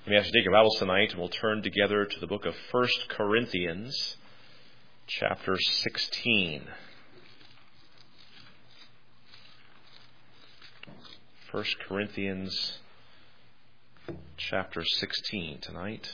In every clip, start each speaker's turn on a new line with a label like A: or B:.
A: Let me ask you to take your Bibles tonight, and we'll turn together to the book of 1 Corinthians, chapter 16. 1 Corinthians, chapter 16 tonight.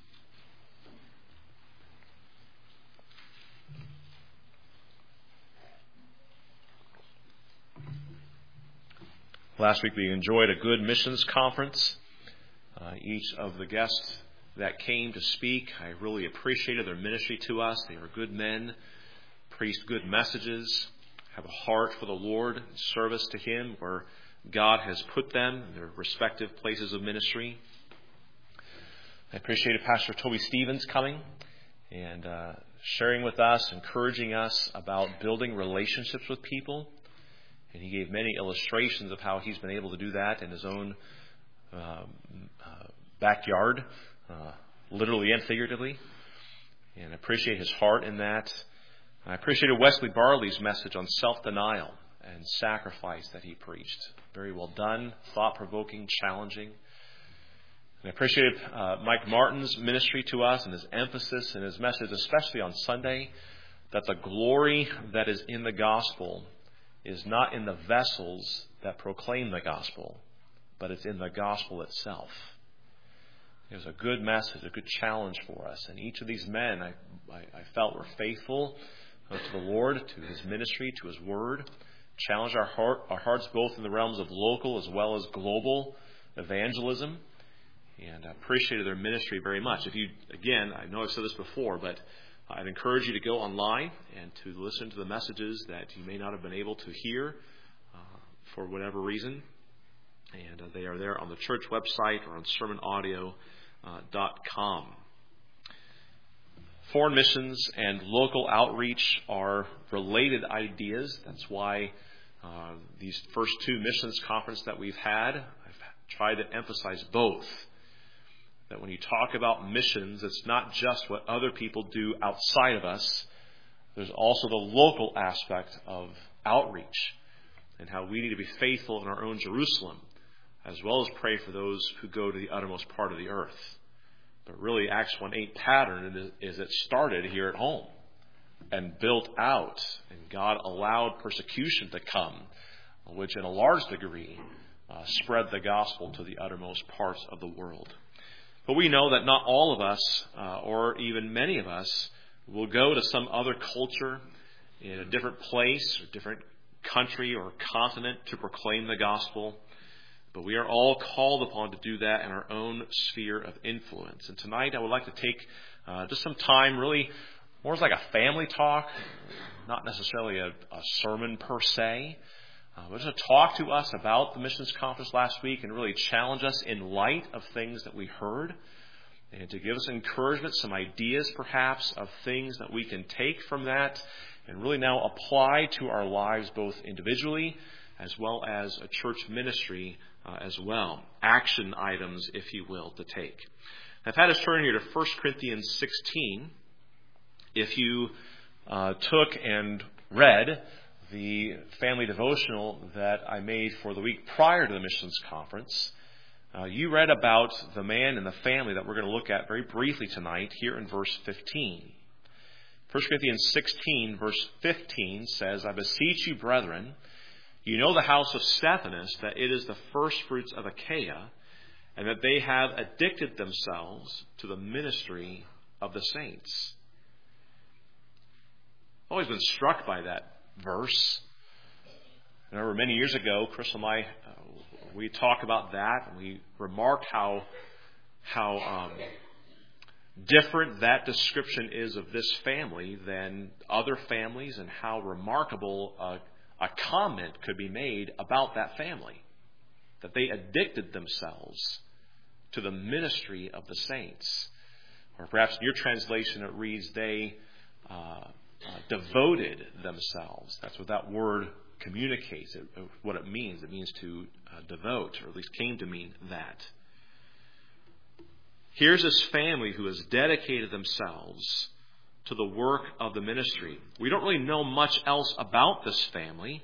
A: Last week we enjoyed a good missions conference. Each of the guests that came to speak, I really appreciated their ministry to us. They were good men, preached good messages, have a heart for the Lord, service to Him where God has put them in their respective places of ministry. I appreciated Pastor Toby Stevens coming and sharing with us, encouraging us about building relationships with people. And he gave many illustrations of how he's been able to do that in his own backyard, literally and figuratively. And I appreciate his heart in that. I appreciated Wesley Barley's message on self-denial and sacrifice that he preached. Very well done, thought-provoking, challenging. And I appreciated Mike Martin's ministry to us and his emphasis in his message, especially on Sunday, that the glory that is in the gospel is not in the vessels that proclaim the gospel, but it's in the gospel itself. It was a good message, a good challenge for us. And each of these men, I felt, were faithful to the Lord, to His ministry, to His word. Challenged our hearts both in the realms of local as well as global evangelism. And I appreciated their ministry very much. If you, again, I know I've said this before, but I'd encourage you to go online and to listen to the messages that you may not have been able to hear for whatever reason. And they are there on the church website or on sermonaudio.com. Foreign missions and local outreach are related ideas. That's why these first two missions conferences that we've had, I've tried to emphasize both. That when you talk about missions, it's not just what other people do outside of us. There's also the local aspect of outreach and how we need to be faithful in our own Jerusalem, as well as pray for those who go to the uttermost part of the earth. But really, Acts 1:8 pattern is it started here at home and built out, and God allowed persecution to come, which in a large degree spread the gospel to the uttermost parts of the world. But we know that not all of us, or even many of us, will go to some other culture in a different place or different country or continent to proclaim the gospel. But we are all called upon to do that in our own sphere of influence. And tonight I would like to take just some time, really more as like a family talk, not necessarily a sermon per se. But just to talk to us about the missions conference last week and really challenge us in light of things that we heard, and to give us encouragement, some ideas perhaps of things that we can take from that and really now apply to our lives both individually as well as a church ministry as well. Action items, if you will, to take. I've had us turn here to 1 Corinthians 16. If you took and read the family devotional that I made for the week prior to the missions conference, you read about the man and the family that we're going to look at very briefly tonight here in verse 15. 1 Corinthians 16 verse 15 says, "I beseech you, brethren, you know the house of Stephanas, that it is the first fruits of Achaia, and that they have addicted themselves to the ministry of the saints." I've always been struck by that verse. I remember many years ago, Chris and I, we talked about that, and we remarked how different that description is of this family than other families, and how remarkable a comment could be made about that family, that they addicted themselves to the ministry of the saints. Or perhaps in your translation it reads, they devoted themselves. That's what that word communicates, what it means. It means to devote, or at least came to mean that. Here's this family who has dedicated themselves to the work of the ministry. We don't really know much else about this family.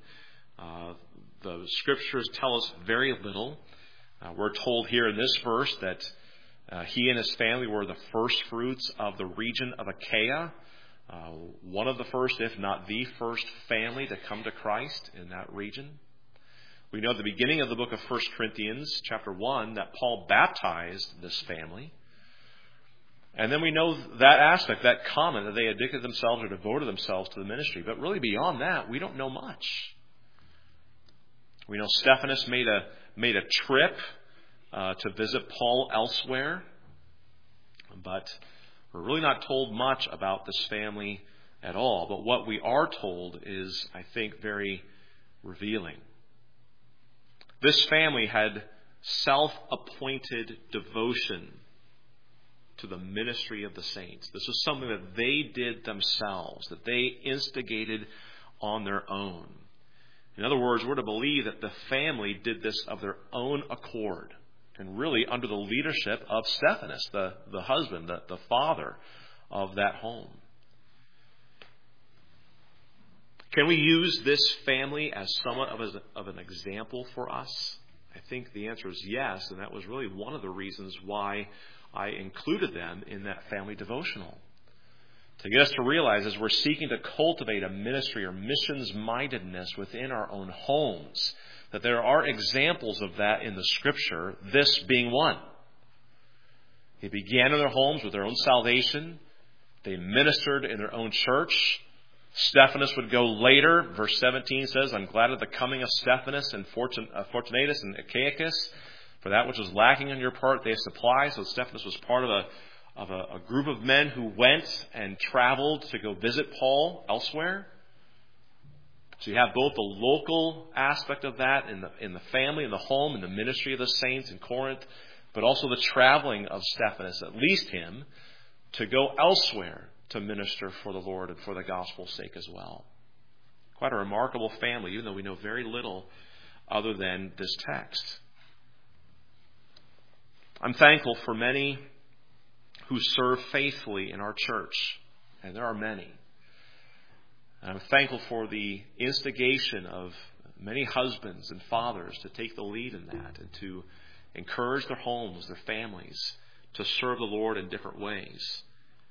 A: The scriptures tell us very little. We're told here in this verse that He and his family were the first fruits of the region of Achaia, one of the first, if not the first family to come to Christ in that region. We know at the beginning of the book of 1 Corinthians, chapter 1, that Paul baptized this family. And then we know that aspect, that comment, that they addicted themselves or devoted themselves to the ministry. But really beyond that, we don't know much. We know Stephanas made a trip to visit Paul elsewhere. But we're really not told much about this family at all. But what we are told is, I think, very revealing. This family had self-appointed devotion to the ministry of the saints. This was something that they did themselves, that they instigated on their own. In other words, we're to believe that the family did this of their own accord, and really under the leadership of Stephanas, the husband, the father of that home. Can we use this family as somewhat of an example for us? I think the answer is yes, and that was really one of the reasons why I included them in that family devotional. To get us to realize, as we're seeking to cultivate a ministry or missions-mindedness within our own homes, that there are examples of that in the Scripture, this being one. They began in their homes with their own salvation. They ministered in their own church. Stephanas would go later. Verse 17 says, I'm glad of the coming of Stephanas and Fortunatus and Achaicus. For that which was lacking on your part, they supply. So Stephanas was part of a group of men who went and traveled to go visit Paul elsewhere. So you have both the local aspect of that in the family, in the home, in the ministry of the saints in Corinth, but also the traveling of Stephanas, at least him, to go elsewhere to minister for the Lord and for the gospel's sake as well. Quite a remarkable family, even though we know very little other than this text. I'm thankful for many who serve faithfully in our church, and there are many. I'm thankful for the instigation of many husbands and fathers to take the lead in that and to encourage their homes, their families, to serve the Lord in different ways.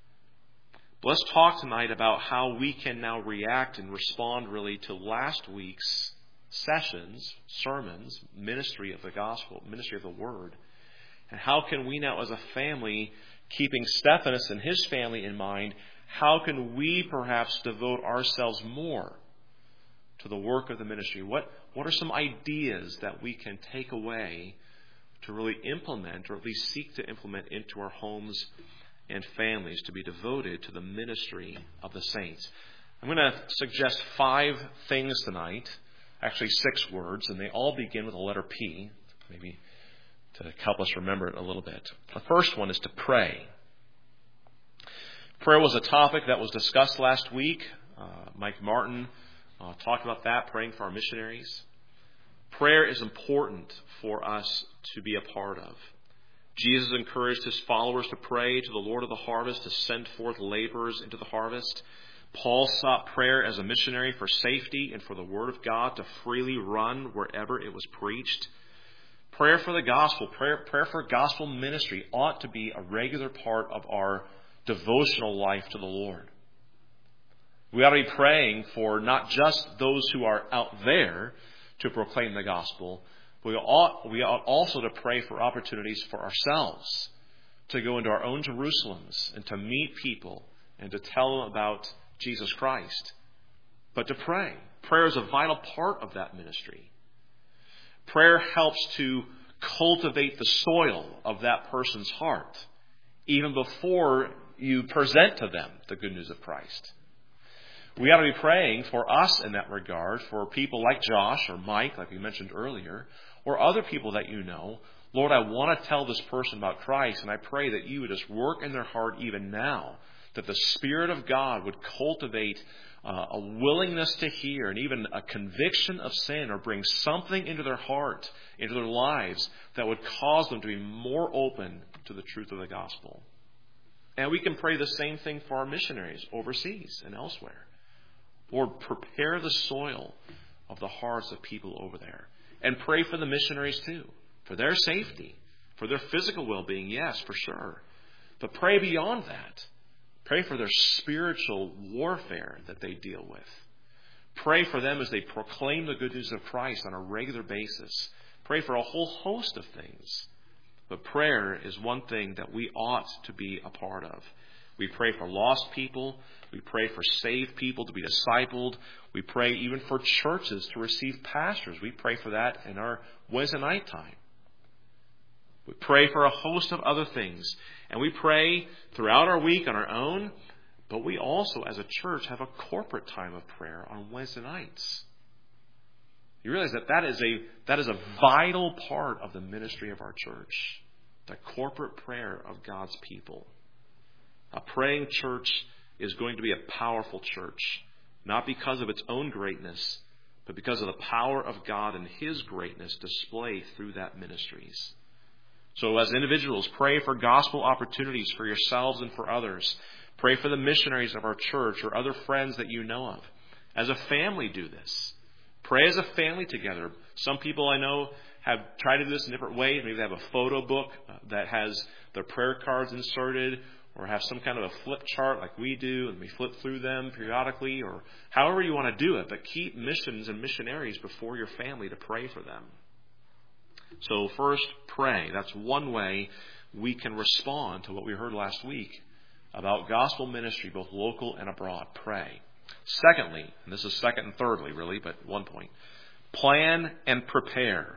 A: But let's talk tonight about how we can now react and respond really to last week's sessions, sermons, ministry of the gospel, ministry of the word. And how can we now as a family, keeping Stephanas and his family in mind, how can we perhaps devote ourselves more to the work of the ministry? What are some ideas that we can take away to really implement, or at least seek to implement into our homes and families to be devoted to the ministry of the saints? I'm going to suggest 5 things tonight, actually 6 words, and they all begin with the letter P, maybe to help us remember it a little bit. The first one is to pray. Prayer was a topic that was discussed last week. Mike Martin talked about that, praying for our missionaries. Prayer is important for us to be a part of. Jesus encouraged his followers to pray to the Lord of the harvest to send forth laborers into the harvest. Paul sought prayer as a missionary for safety and for the word of God to freely run wherever it was preached. Prayer for the gospel, prayer for gospel ministry ought to be a regular part of our devotional life to the Lord. We ought to be praying for not just those who are out there to proclaim the gospel, but we ought also to pray for opportunities for ourselves to go into our own Jerusalems and to meet people and to tell them about Jesus Christ. But to pray. Prayer is a vital part of that ministry. Prayer helps to cultivate the soil of that person's heart even before you present to them the good news of Christ. We ought to be praying for us in that regard, for people like Josh or Mike, like we mentioned earlier, or other people that you know. Lord, I want to tell this person about Christ, and I pray that you would just work in their heart even now, that the Spirit of God would cultivate a willingness to hear and even a conviction of sin, or bring something into their heart, into their lives, that would cause them to be more open to the truth of the gospel. And we can pray the same thing for our missionaries overseas and elsewhere. Lord, prepare the soil of the hearts of people over there. And pray for the missionaries too, for their safety, For their physical well-being, yes, for sure. But pray beyond that. Pray for their spiritual warfare that they deal with. Pray for them as they proclaim the good news of Christ on a regular basis. Pray for a whole host of things. But prayer is one thing that we ought to be a part of. We pray for lost people. We pray for saved people to be discipled. We pray even for churches to receive pastors. We pray for that in our Wednesday night time. We pray for a host of other things. And we pray throughout our week on our own. But we also, as a church, have a corporate time of prayer on Wednesday nights. You realize that is a vital part of the ministry of our church. The corporate prayer of God's people. A praying church is going to be a powerful church, not because of its own greatness, but because of the power of God and His greatness displayed through that ministries. So as individuals, pray for gospel opportunities for yourselves and for others. Pray for the missionaries of our church or other friends that you know of. As a family, do this. Pray as a family together. Some people I know have tried to do this in different ways. Maybe they have a photo book that has their prayer cards inserted, or have some kind of a flip chart like we do, and we flip through them periodically, or however you want to do it. But keep missions and missionaries before your family to pray for them. So first, pray. That's one way we can respond to what we heard last week about gospel ministry, both local and abroad. Pray. Secondly, and this is second and thirdly really, but one point, plan and prepare.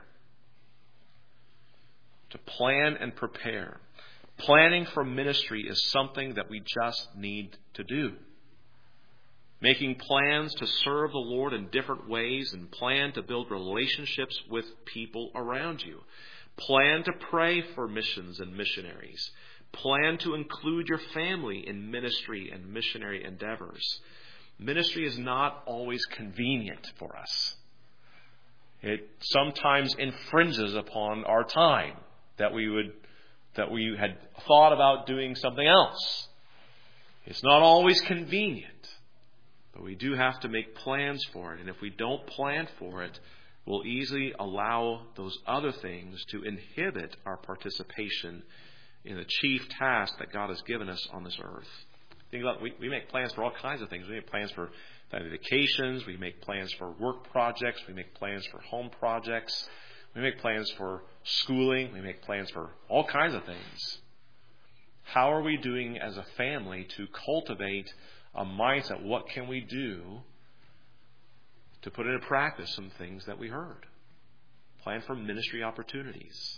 A: To plan and prepare. Planning for ministry is something that we just need to do. Making plans to serve the Lord in different ways and plan to build relationships with people around you. Plan to pray for missions and missionaries. Plan to include your family in ministry and missionary endeavors. Ministry is not always convenient for us. It sometimes infringes upon our time that we had thought about doing something else. It's not always convenient, but we do have to make plans for it. And if we don't plan for it, we'll easily allow those other things to inhibit our participation in the chief task that God has given us on this earth. Think about it, we make plans for all kinds of things. We make plans for family vacations. We make plans for work projects. We make plans for home projects. We make plans for schooling. We make plans for all kinds of things. How are we doing as a family to cultivate a mindset? What can we do to put into practice some things that we heard? Plan for ministry opportunities.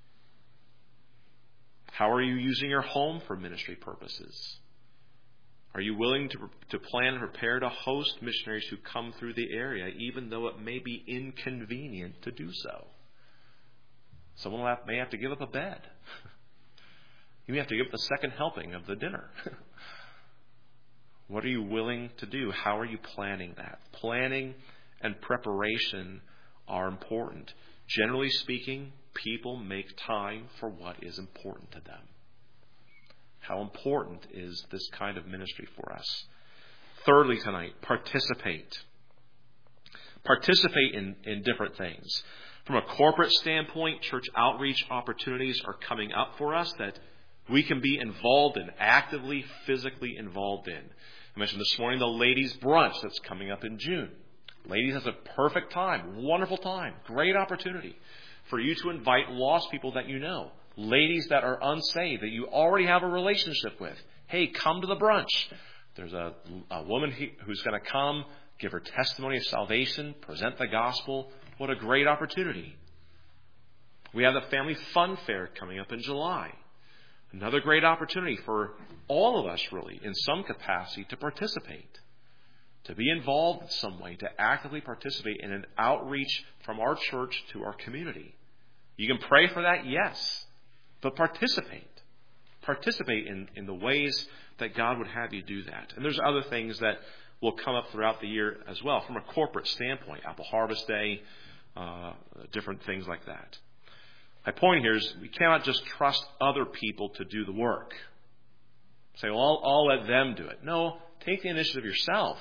A: How are you using your home for ministry purposes? Are you willing to plan and prepare to host missionaries who come through the area, even though it may be inconvenient to do so? Someone may have to give up a bed. You may have to give up the second helping of the dinner. What are you willing to do? How are you planning that? Planning and preparation are important. Generally speaking, people make time for what is important to them. How important is this kind of ministry for us? Thirdly tonight, participate. Participate in different things. From a corporate standpoint, church outreach opportunities are coming up for us that we can be involved in, actively, physically involved in. I mentioned this morning the ladies' brunch that's coming up in June. Ladies, has a perfect time, wonderful time, great opportunity for you to invite lost people that you know. Ladies that are unsaved, that you already have a relationship with. Hey, come to the brunch. There's a woman who's going to come, give her testimony of salvation, present the gospel. What a great opportunity. We have the Family Fun Fair coming up in July. Another great opportunity for all of us, really, in some capacity, to participate. To be involved in some way, to actively participate in an outreach from our church to our community. You can pray for that, yes. But participate. Participate in the ways that God would have you do that. And there's other things that will come up throughout the year as well from a corporate standpoint. Apple Harvest Day, different things like that. My point here is we cannot just trust other people to do the work. Say, well, I'll let them do it. No, take the initiative yourself.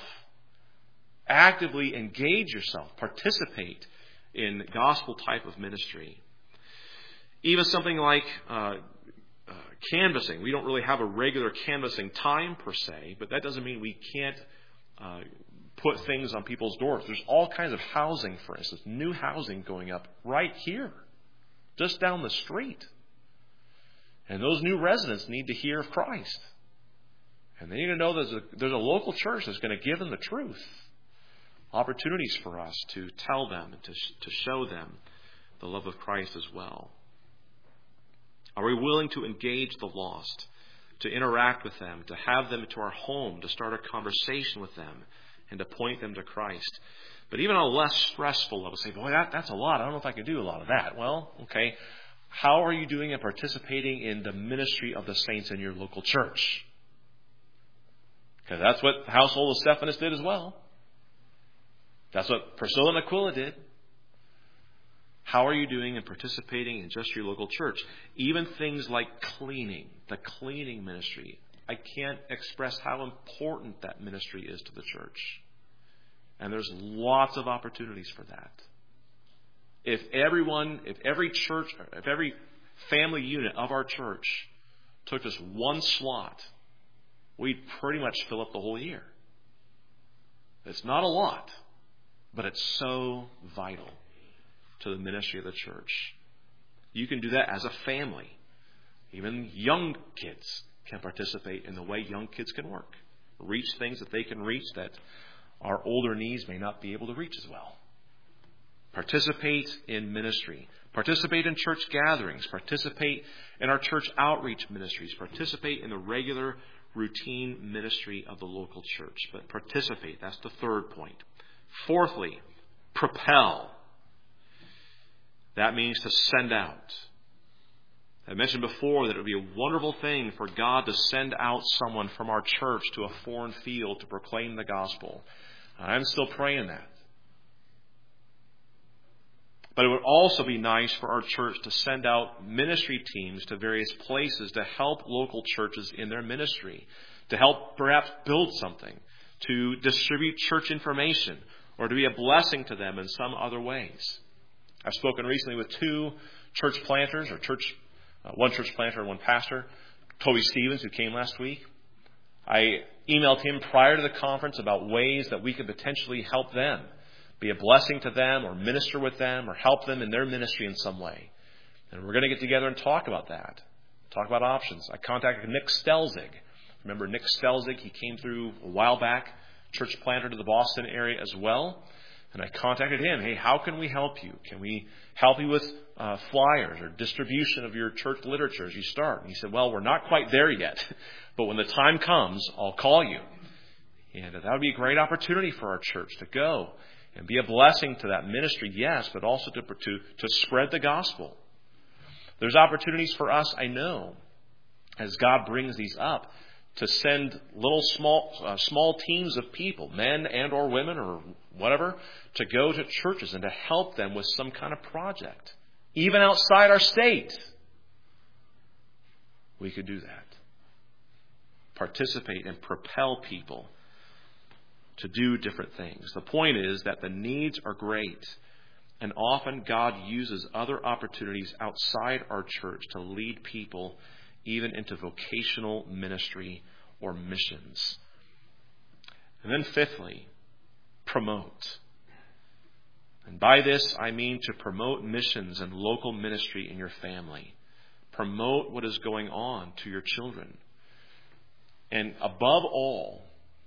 A: Actively engage yourself. Participate in gospel type of ministry. Even something like canvassing. We don't really have a regular canvassing time per se, but that doesn't mean we can't put things on people's doors. There's all kinds of housing, for instance, new housing going up right here, just down the street. And those new residents need to hear of Christ. And they need to know there's a local church that's going to give them the truth. Opportunities for us to tell them and to show them the love of Christ as well. Are we willing to engage the lost, to interact with them, to have them into our home, to start a conversation with them, and to point them to Christ? But even on a less stressful level, say, boy, that's a lot. I don't know if I can do a lot of that. Well, okay. How are you doing and participating in the ministry of the saints in your local church? Because that's what the household of Stephanus did as well. That's what Priscilla and Aquila did. How are you doing and participating in just your local church? Even things like cleaning, the cleaning ministry. I can't express how important that ministry is to the church. And there's lots of opportunities for that. If every family unit of our church took just one slot, we'd pretty much fill up the whole year. It's not a lot, but it's so vital to the ministry of the church. You can do that as a family. Even young kids can participate in the way young kids can work. Reach things that they can reach that our older knees may not be able to reach as well. Participate in ministry. Participate in church gatherings. Participate in our church outreach ministries. Participate in the regular routine ministry of the local church. But participate, that's the third point. Fourthly, propel. That means to send out. I mentioned before that it would be a wonderful thing for God to send out someone from our church to a foreign field to proclaim the gospel. I'm still praying that. But it would also be nice for our church to send out ministry teams to various places to help local churches in their ministry, to help perhaps build something, to distribute church information, or to be a blessing to them in some other ways. I've spoken recently with two church planters, one church planter and one pastor, Toby Stevens, who came last week. I emailed him prior to the conference about ways that we could potentially help them, be a blessing to them, or minister with them, or help them in their ministry in some way. And we're going to get together and talk about that, talk about options. I contacted Nick Stelzig. Remember Nick Stelzig? He came through a while back, church planter to the Boston area as well. And I contacted him. Hey, how can we help you? Can we help you with flyers or distribution of your church literature as you start? And he said, well, we're not quite there yet, but when the time comes, I'll call you. And that would be a great opportunity for our church to go and be a blessing to that ministry, yes, but also to spread the gospel. There's opportunities for us, I know, as God brings these up, to send little small teams of people, men and or women or whatever, to go to churches and to help them with some kind of project. Even outside our state, we could do that. Participate and propel people to do different things. The point is that the needs are great, and often God uses other opportunities outside our church to lead people even into vocational ministry or missions. And then fifthly, promote. And by this, I mean to promote missions and local ministry in your family. Promote what is going on to your children. And above all,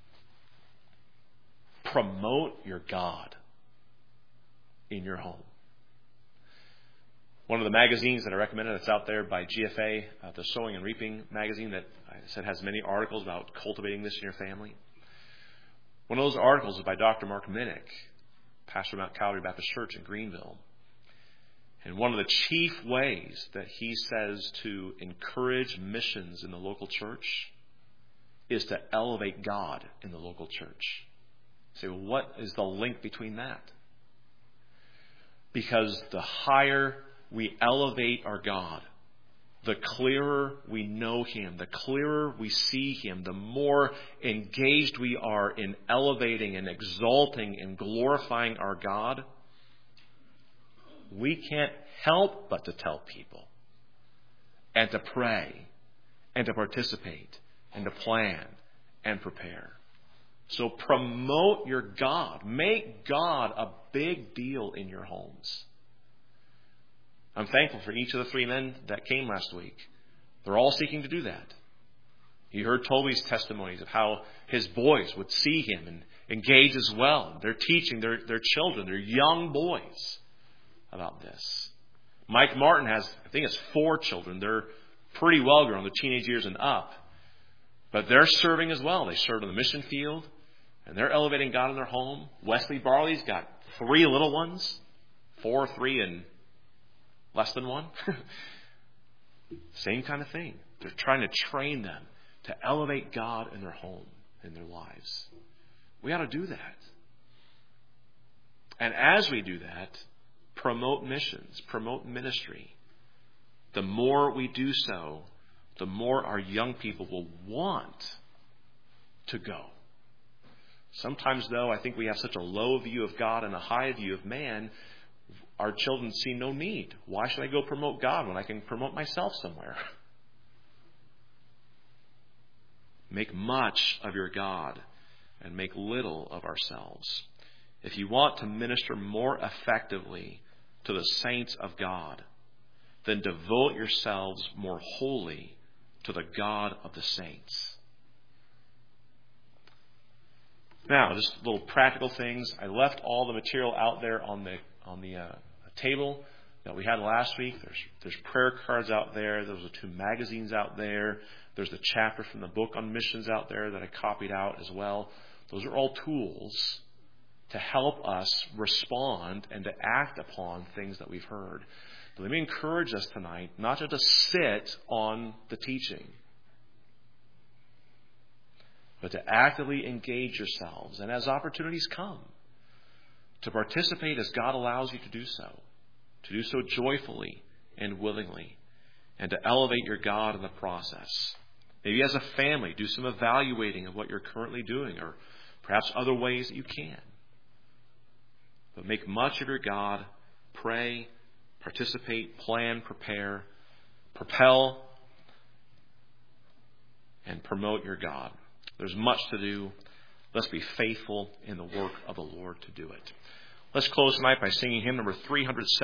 A: promote your God in your home. One of the magazines that I recommended that's out there by GFA, the Sowing and Reaping magazine that I said has many articles about cultivating this in your family. One of those articles is by Dr. Mark Minnick, pastor of Mount Calvary Baptist Church in Greenville. And one of the chief ways that he says to encourage missions in the local church is to elevate God in the local church. You say, well, what is the link between that? Because the higher we elevate our God, the clearer we know Him, the clearer we see Him, the more engaged we are in elevating and exalting and glorifying our God, we can't help but to tell people and to pray and to participate and to plan and prepare. So promote your God. Make God a big deal in your homes. I'm thankful for each of the 3 men that came last week. They're all seeking to do that. You heard Toby's testimonies of how his boys would see him and engage as well. They're teaching their children, their young boys, about this. Mike Martin has, I think it's 4 children. They're pretty well grown, the teenage years and up. But they're serving as well. They serve in the mission field, and they're elevating God in their home. Wesley Barley's got 3 little ones, 4, 3, and less than 1. Same kind of thing. They're trying to train them to elevate God in their home, in their lives. We ought to do that. And as we do that, promote missions, promote ministry. The more we do so, the more our young people will want to go. Sometimes, though, I think we have such a low view of God and a high view of man, our children see no need. Why should I go promote God when I can promote myself somewhere? Make much of your God and make little of ourselves. If you want to minister more effectively to the saints of God, then devote yourselves more wholly to the God of the saints. Now, just little practical things. I left all the material out there on the table that we had last week. There's prayer cards out there. Those are 2 magazines out there. There's the chapter from the book on missions out there that I copied out as well. Those are all tools to help us respond and to act upon things that we've heard. But let me encourage us tonight not to just sit on the teaching, but to actively engage yourselves, and as opportunities come, to participate as God allows you to do so joyfully and willingly, and to elevate your God in the process. Maybe as a family, do some evaluating of what you're currently doing, or perhaps other ways that you can. But make much of your God, pray, participate, plan, prepare, propel, and promote your God. There's much to do. Let's be faithful in the work of the Lord to do it. Let's close tonight by singing hymn number 307.